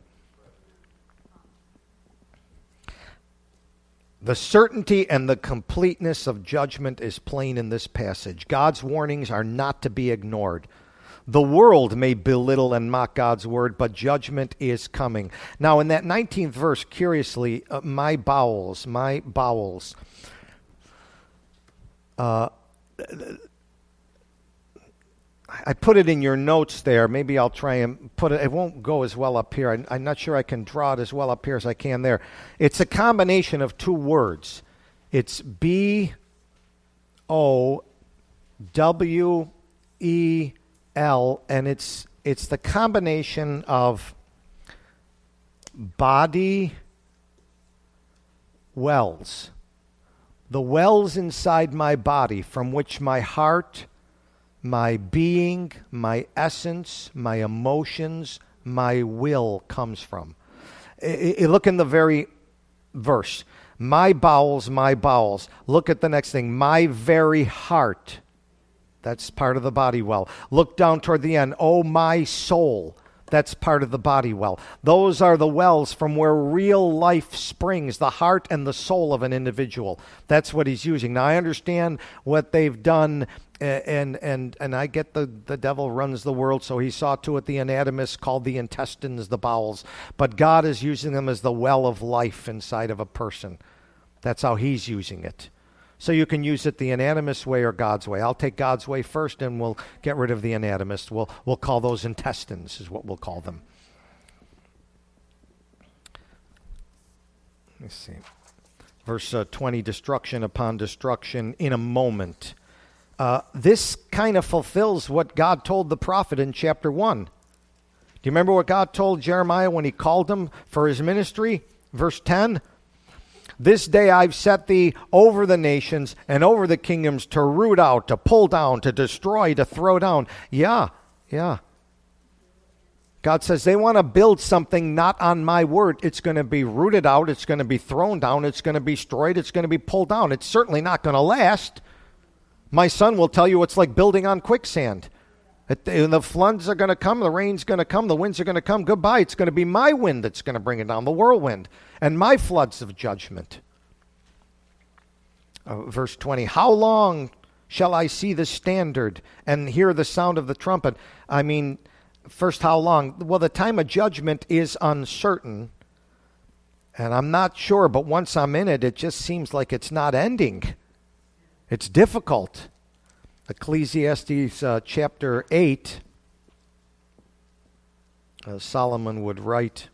The certainty and the completeness of judgment is plain in this passage. God's warnings are not to be ignored. The world may belittle and mock God's word, but judgment is coming. Now, in that 19th verse, curiously, my bowels. I put it in your notes there. Maybe I'll try and put it. It won't go as well up here. I'm not sure I can draw it as well up here as I can there. It's a combination of two words. It's B-O-W-E-L, and it's the combination of body wells. The wells inside my body from which my heart, my being, my essence, my emotions, my will comes from. Look in the very verse. My bowels, my bowels. Look at the next thing. My very heart. That's part of the body well. Look down toward the end. Oh, my soul. That's part of the body well. Those are the wells from where real life springs, the heart and the soul of an individual. That's what he's using. Now, I understand what they've done, and I get the devil runs the world, so he saw to it the anatomists called the intestines the bowels. But God is using them as the well of life inside of a person. That's how he's using it. So you can use it the anatomist way or God's way. I'll take God's way first, and we'll get rid of the anatomist. We'll call those intestines is what we'll call them. Let's see. Verse 20, destruction upon destruction in a moment. This kind of fulfills what God told the prophet in chapter 1. Do you remember what God told Jeremiah when he called him for his ministry? Verse 10. This day I've set thee over the nations and over the kingdoms to root out, to pull down, to destroy, to throw down. Yeah. God says they want to build something not on my word. It's going to be rooted out. It's going to be thrown down. It's going to be destroyed. It's going to be pulled down. It's certainly not going to last. My son will tell you it's like building on quicksand. The floods are going to come, the rain's going to come, the winds are going to come. Goodbye. It's going to be my wind that's going to bring it down, the whirlwind, and my floods of judgment. Verse 20, how long shall I see the standard and hear the sound of the trumpet? I mean, first, how long? Well, the time of judgment is uncertain, and I'm not sure, but once I'm in it, it just seems like it's not ending. It's difficult. Ecclesiastes chapter 8, Solomon would write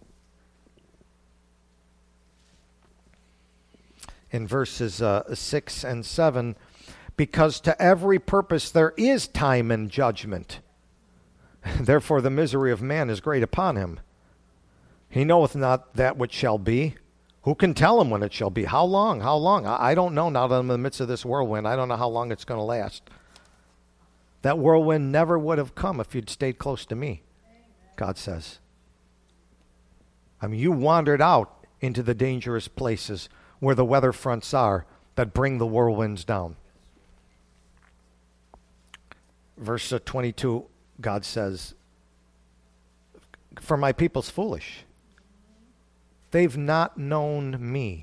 in verses 6 and 7, because to every purpose there is time and judgment. Therefore the misery of man is great upon him. He knoweth not that which shall be. Who can tell him when it shall be? How long? How long? I don't know now that I'm in the midst of this whirlwind. I don't know how long it's going to last. That whirlwind never would have come if you'd stayed close to me, God says. I mean, you wandered out into the dangerous places where the weather fronts are that bring the whirlwinds down. Verse 22, God says, for my people's foolish. They've not known me.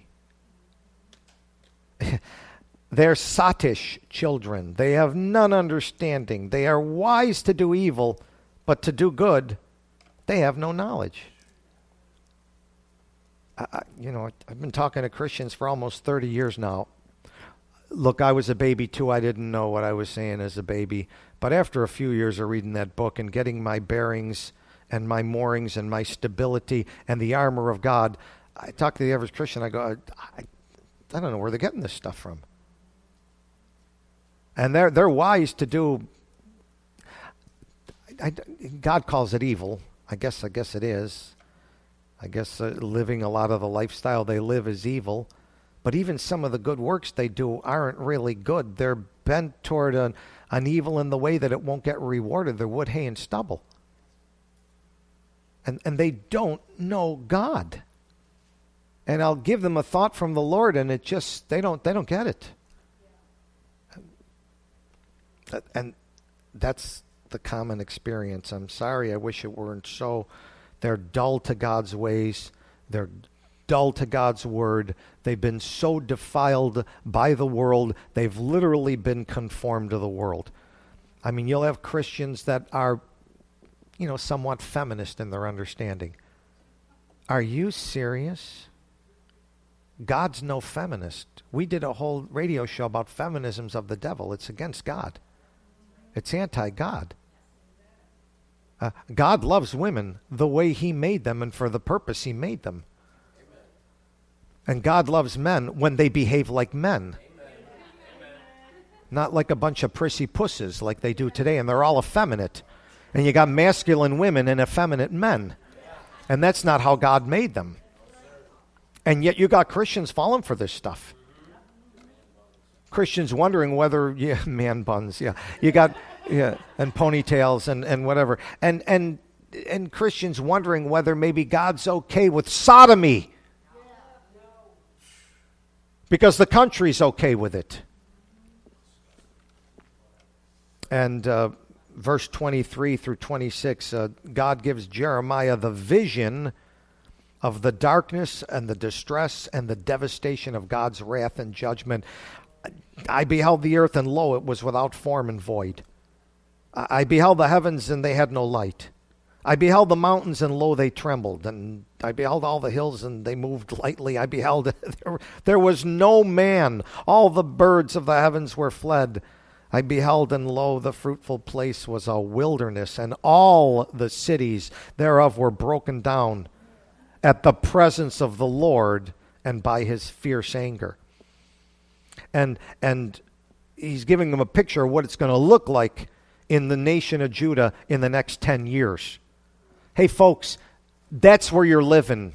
They're sottish children. They have none understanding. They are wise to do evil, but to do good, they have no knowledge. I've been talking to Christians for almost 30 years now. Look, I was a baby too. I didn't know what I was saying as a baby. But after a few years of reading that book and getting my bearings and my moorings and my stability and the armor of God, I talk to the average Christian. I go, I don't know where they're getting this stuff from. And they're wise to do. God calls it evil. I guess it is. I guess living a lot of the lifestyle they live is evil. But even some of the good works they do aren't really good. They're bent toward an evil in the way that it won't get rewarded. They're wood, hay, and stubble. And they don't know God. And I'll give them a thought from the Lord, and it just, they don't get it. And that's the common experience. I'm sorry, I wish it weren't so. They're dull to God's ways. They're dull to God's word. They've been so defiled by the world, they've literally been conformed to the world. I mean, you'll have Christians that are, somewhat feminist in their understanding. Are you serious? God's no feminist. We did a whole radio show about feminisms of the devil. It's against God. It's anti-God. God loves women the way he made them and for the purpose he made them. Amen. And God loves men when they behave like men. Amen. Not like a bunch of prissy pusses like they do today, and they're all effeminate. And you got masculine women and effeminate men. And that's not how God made them. And yet you got Christians falling for this stuff. Christians wondering whether, man buns, you got, and ponytails and whatever. And Christians wondering whether maybe God's okay with sodomy. Because the country's okay with it. And verse 23 through 26, God gives Jeremiah the vision of the darkness and the distress and the devastation of God's wrath and judgment. I beheld the earth, and lo, it was without form and void. I beheld the heavens, and they had no light. I beheld the mountains, and lo, they trembled. And I beheld all the hills, and they moved lightly. I beheld, there was no man. All the birds of the heavens were fled. I beheld, and lo, the fruitful place was a wilderness, and all the cities thereof were broken down at the presence of the Lord and by his fierce anger. And he's giving them a picture of what it's going to look like in the nation of Judah in the next 10 years. Hey, folks, that's where you're living.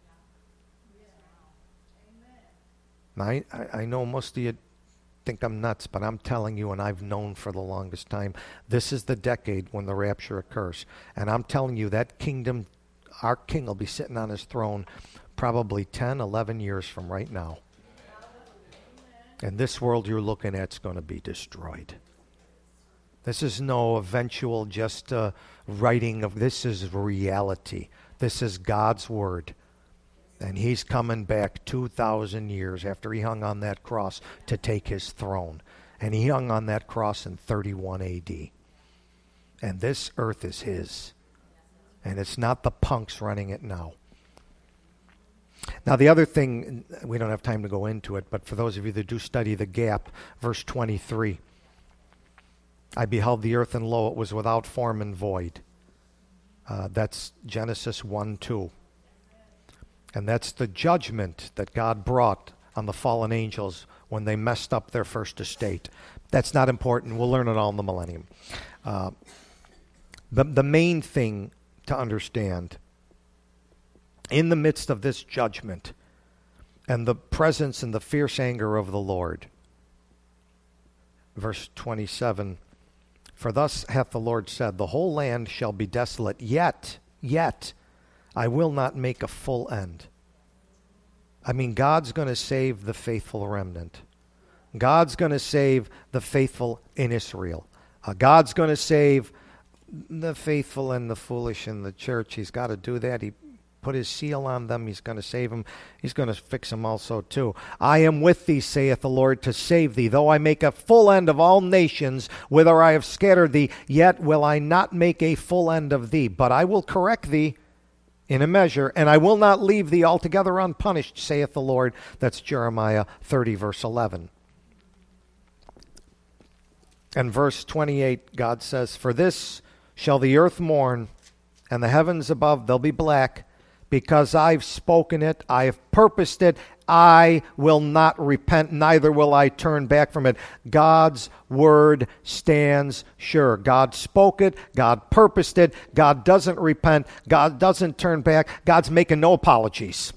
Now, I know most of you think I'm nuts, but I'm telling you, and I've known for the longest time, this is the decade when the rapture occurs. And I'm telling you, that kingdom, our king will be sitting on his throne probably 10, 11 years from right now. And this world you're looking at is going to be destroyed. This is no eventual just writing of, this is reality. This is God's word. And he's coming back 2,000 years after he hung on that cross to take his throne. And he hung on that cross in 31 A.D. And this earth is his. And it's not the punks running it now. Now, the other thing, we don't have time to go into it, but for those of you that do study the gap, verse 23, I beheld the earth, and lo, it was without form and void. That's Genesis 1:2. And that's the judgment that God brought on the fallen angels when they messed up their first estate. That's not important. We'll learn it all in the millennium. The main thing to understand, in the midst of this judgment and the presence and the fierce anger of the Lord, verse 27, For thus hath the Lord said, the whole land shall be desolate, yet I will not make a full end. I mean, God's going to save the faithful remnant. God's going to save the faithful in Israel. God's going to save the faithful and the foolish in the church. He's got to do that. He put his seal on them. He's going to save them. He's going to fix them also too. I am with thee, saith the Lord, to save thee. Though I make a full end of all nations, whither I have scattered thee, yet will I not make a full end of thee. But I will correct thee in a measure, and I will not leave thee altogether unpunished, saith the Lord. That's Jeremiah 30, verse 11. And verse 28, God says, for this shall the earth mourn, and the heavens above, they'll be black, because I've spoken it, I have purposed it, I will not repent, neither will I turn back from it. God's word stands sure. God spoke it, God purposed it, God doesn't repent, God doesn't turn back, God's making no apologies.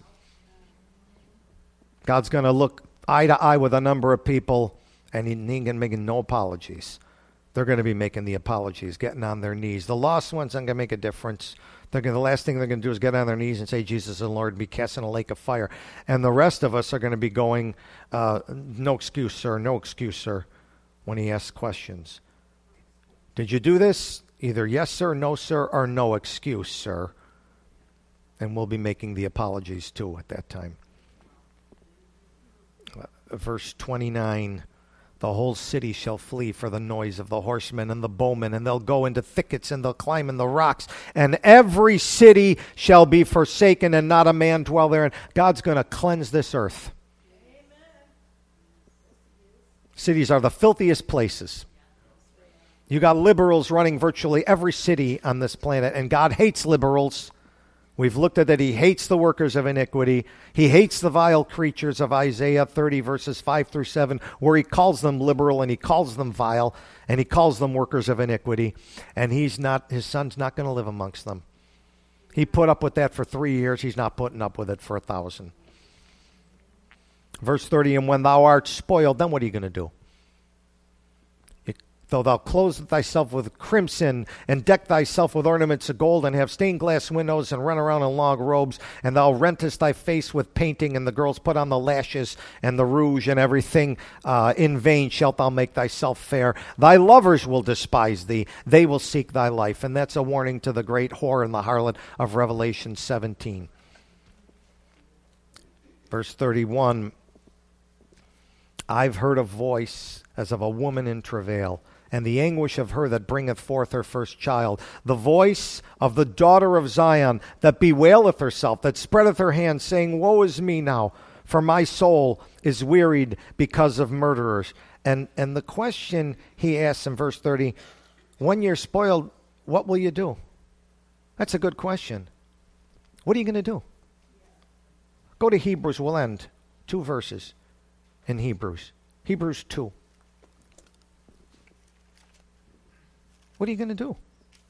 God's going to look eye to eye with a number of people, and he ain't making no apologies. They're going to be making the apologies, getting on their knees. The lost ones aren't going to make a difference. The last thing they're going to do is get on their knees and say, Jesus is the Lord, and be cast in a lake of fire. And the rest of us are going to be going, no excuse, sir, no excuse, sir, when he asks questions. Did you do this? Either yes, sir, no, sir, or no excuse, sir. And we'll be making the apologies, too, at that time. Verse 29. The whole city shall flee for the noise of the horsemen and the bowmen, and they'll go into thickets, and they'll climb in the rocks, and every city shall be forsaken, and not a man dwell therein. God's going to cleanse this earth. Amen. Cities are the filthiest places. You got liberals running virtually every city on this planet, and God hates liberals. We've looked at that. He hates the workers of iniquity. He hates the vile creatures of Isaiah 30, verses 5 through 7, where he calls them liberal and he calls them vile and he calls them workers of iniquity. And his son's not going to live amongst them. He put up with that for 3 years. He's not putting up with it for 1,000. Verse 30, and when thou art spoiled, then what are you going to do? Though thou clothe thyself with crimson, and deck thyself with ornaments of gold, and have stained glass windows, and run around in long robes, and thou rentest thy face with painting, and the girls put on the lashes and the rouge and everything, in vain shalt thou make thyself fair. Thy lovers will despise thee, they will seek thy life. And that's a warning to the great whore and the harlot of Revelation 17. Verse 31, I've heard a voice as of a woman in travail, and the anguish of her that bringeth forth her first child, the voice of the daughter of Zion, that bewaileth herself, that spreadeth her hands, saying, woe is me now, for my soul is wearied because of murderers. And the question he asks in verse 30, when you're spoiled, what will you do? That's a good question. What are you going to do? Go to Hebrews, we'll end. 2 verses in Hebrews. Hebrews 2. What are you going to do?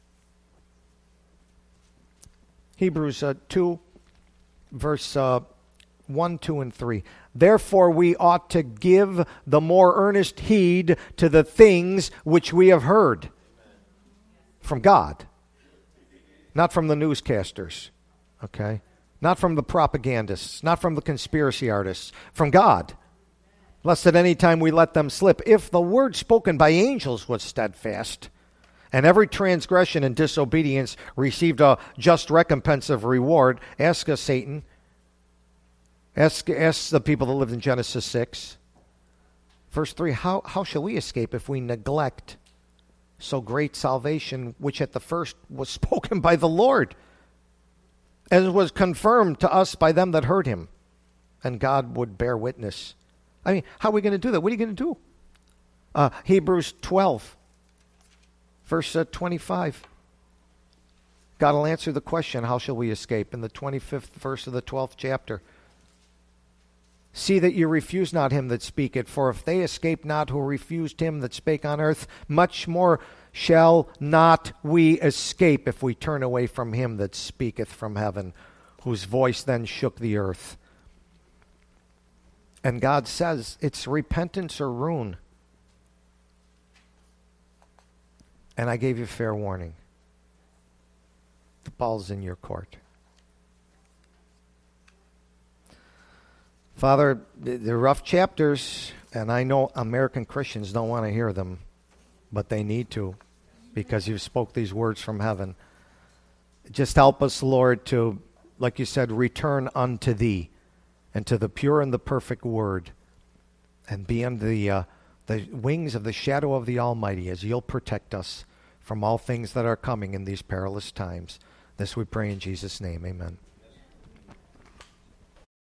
Hebrews 2, verse 1, 2, and 3. Therefore we ought to give the more earnest heed to the things which we have heard from God, not from the newscasters, okay? Not from the propagandists, not from the conspiracy artists, from God. Lest at any time we let them slip. If the word spoken by angels was steadfast, and every transgression and disobedience received a just recompense of reward, ask us, Satan. Ask the people that lived in Genesis 6. Verse 3, how shall we escape if we neglect so great salvation, which at the first was spoken by the Lord, and was confirmed to us by them that heard him? And God would bear witness. I mean, how are we going to do that? What are you going to do? Hebrews 12. Verse 25. God will answer the question, how shall we escape? In the 25th verse of the 12th chapter. See that you refuse not him that speaketh, for if they escape not who refused him that spake on earth, much more shall not we escape if we turn away from him that speaketh from heaven, whose voice then shook the earth. And God says it's repentance or ruin. And I gave you fair warning. The ball's in your court. Father, they're rough chapters, and I know American Christians don't want to hear them, but they need to, because you spoke these words from heaven. Just help us, Lord, to, like you said, return unto thee, and to the pure and the perfect word, and be under the wings of the shadow of the Almighty, as you'll protect us from all things that are coming in these perilous times. This we pray in Jesus' name. Amen.